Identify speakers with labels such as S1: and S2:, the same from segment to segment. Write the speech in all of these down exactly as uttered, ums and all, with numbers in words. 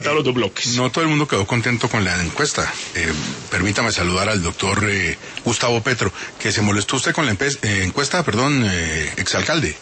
S1: los dos bloques.
S2: No todo el mundo quedó contento con la encuesta. Eh, permítame saludar al doctor eh, Gustavo Petro, que se molestó usted con la empe- eh, encuesta, perdón, eh, exalcalde.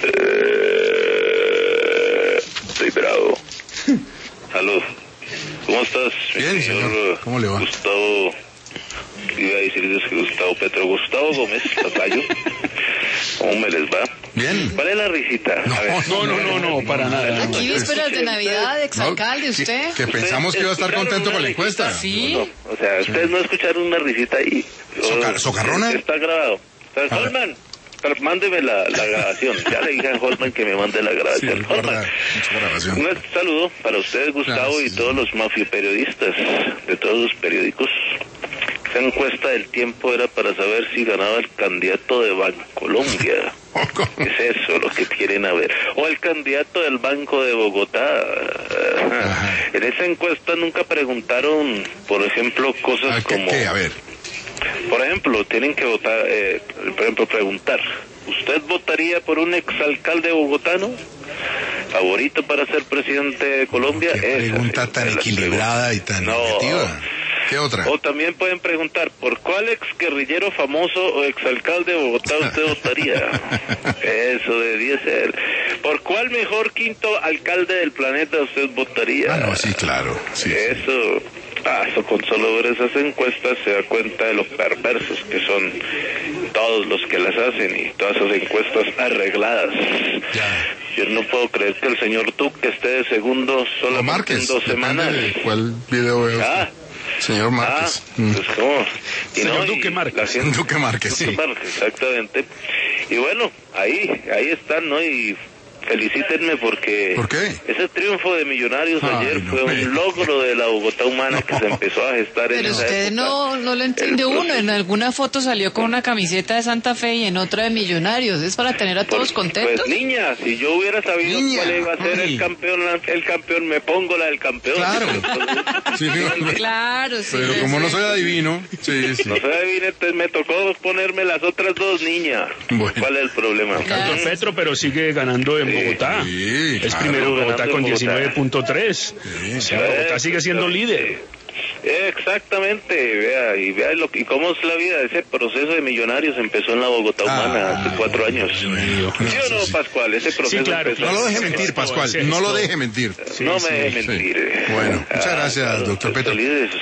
S3: Eh, estoy bravo. Salud. ¿Cómo estás?
S2: Bien, señor. señor. ¿Cómo le va?
S3: Gustavo, iba a decirles que Gustavo Petro, Gustavo Gómez, Tocayo. ¿Cómo me les va?
S2: Bien.
S3: ¿Cuál es la risita?
S2: No,
S3: a ver.
S1: No, no, no, no, para nada.
S4: Aquí vísperas de Navidad, exalcalde, ¿usted?
S2: Que, que pensamos que iba a estar contento con la encuesta.
S4: Sí.
S3: No, o sea, ustedes no escucharon una risita ahí.
S2: Soca- ¿Socarrona?
S3: Está grabado. Holman, mándeme la, la grabación. Ya le dije a Holman que me mande la grabación.
S2: Sí,
S3: Holman,
S2: verdad, mucha grabación.
S3: un saludo para ustedes, Gustavo,
S2: Gracias.
S3: y todos los mafioperiodistas de todos los periódicos. Esa encuesta del tiempo era para saber si ganaba el candidato de Bancolombia. Es eso lo que quieren ver. O el candidato del Banco de Bogotá.
S2: Ajá.
S3: En esa encuesta nunca preguntaron, por ejemplo, cosas
S2: Ah, ¿qué,
S3: como...
S2: qué? A ver.
S3: Por ejemplo, tienen que votar, eh, por ejemplo, preguntar, ¿usted votaría por un exalcalde bogotano? ¿Favorito para ser presidente de Colombia?
S2: Qué
S3: Esa
S2: pregunta
S3: sí,
S2: tan
S3: es la
S2: equilibrada y tan
S3: No.
S2: objetiva. ¿Qué otra?
S3: O también pueden preguntar, ¿por cuál exguerrillero famoso o exalcalde de Bogotá usted votaría? Eso debería ser. ¿Por cuál mejor quinto alcalde del planeta usted votaría?
S2: Ah, no, sí, claro. Sí, sí.
S3: Eso, ah, eso con solo ver esas encuestas se da cuenta de lo perversos que son todos los que las hacen y todas esas encuestas arregladas.
S2: Ya.
S3: Yo no puedo creer que el señor Duque esté de segundo
S2: O
S3: solamente
S2: Márquez,
S3: en dos
S2: depende
S3: semanas.
S2: de cuál video veo.
S3: Ah,
S2: Señor Márquez.
S3: Ah,
S2: Mm.
S3: pues cómo. Y
S1: Señor
S3: y
S1: Duque Márquez.
S3: la gente-
S2: Duque Márquez, sí.
S3: Duque Márquez, exactamente. Y bueno, ahí, ahí están, ¿no? Y felicítenme porque
S2: ¿Por qué?
S3: ese triunfo de Millonarios
S2: Ay,
S3: ayer
S2: no,
S3: fue un
S2: hombre.
S3: logro de la Bogotá humana que se empezó a gestar en
S4: Pero
S3: esa
S4: usted
S3: época.
S4: no, no lo entiende
S3: El
S4: uno.
S3: proceso.
S4: En alguna foto salió con una camiseta de Santa Fe y en otra de Millonarios. ¿Es para tener a todos
S3: Pues-
S4: contentos?
S3: Pues niña, si yo hubiera sabido
S2: Niña,
S3: cuál iba a ser
S2: ay.
S3: el campeón, el campeón, me pongo la del campeón.
S2: Claro. Sí,
S4: Claro, sí.
S2: pero como no soy adivino, sí, sí.
S3: No se adivine, entonces me tocó ponerme las otras dos, niña.
S2: Bueno.
S3: ¿Cuál es el problema?
S1: Doctor Petro, pero sigue ganando en Bogotá.
S2: Sí,
S1: Es
S2: claro.
S1: primero Bogotá
S3: ganando
S1: con
S3: en Bogotá.
S1: diecinueve punto tres. O sea, Bogotá sigue siendo líder.
S3: Exactamente, vea, y vea lo, y cómo es la vida. Ese proceso de Millonarios empezó en la Bogotá humana
S2: Ah,
S3: hace cuatro años.
S2: bueno,
S3: ¿Sí o no,
S2: sí, sí.
S3: Pascual? Ese proceso
S1: claro,
S3: empezó.
S2: No lo deje
S1: Sí,
S2: mentir,
S1: sí,
S2: Pascual.
S1: sí,
S2: No lo
S1: sí.
S2: deje mentir.
S1: Sí,
S3: no
S1: sí,
S3: me deje
S2: Sí.
S3: mentir.
S2: Bueno, muchas
S3: Ah,
S2: gracias,
S3: claro,
S2: doctor
S3: estoy
S2: Petro.
S3: feliz de eso.